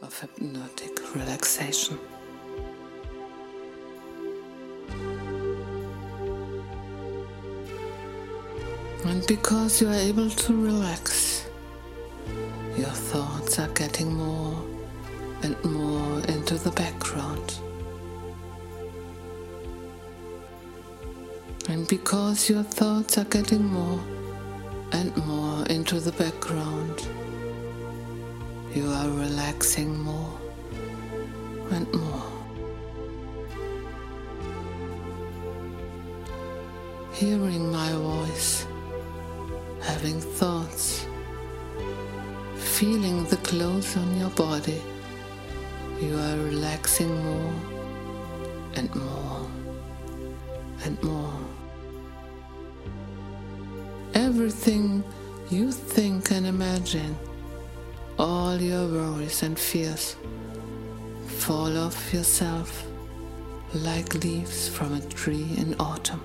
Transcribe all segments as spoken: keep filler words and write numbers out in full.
of hypnotic relaxation. And because you are able to relax, your thoughts are getting more and more into the background. And because your thoughts are getting more and more into the background, you are relaxing more and more. Hearing my voice, having thoughts, feeling the clothes on your body, you are relaxing more and more and more. Everything you think and imagine, all your worries and fears, fall off yourself like leaves from a tree in autumn.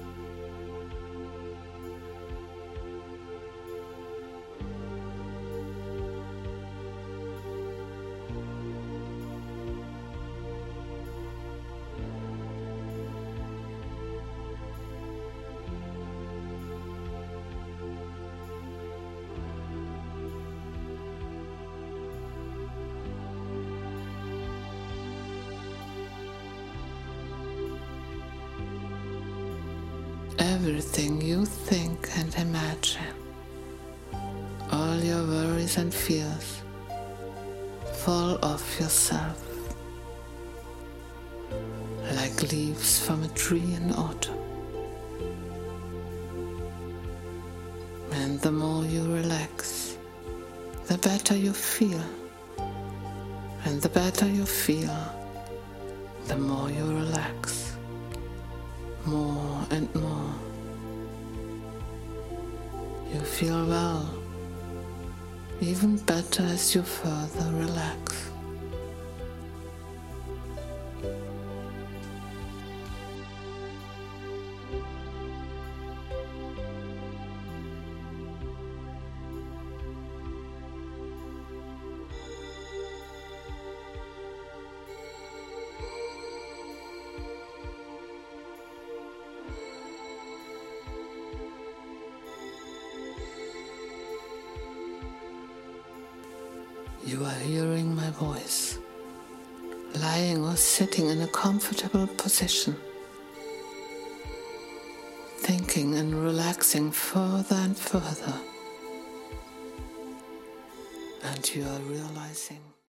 Everything you think and imagine, all your worries and fears, fall off yourself like leaves from a tree in autumn. And the more you relax, the better you feel. And the better you feel, the more you relax, more and more. You feel well, even better as you further relax. You are hearing my voice, lying or sitting in a comfortable position, thinking and relaxing further and further, and you are realizing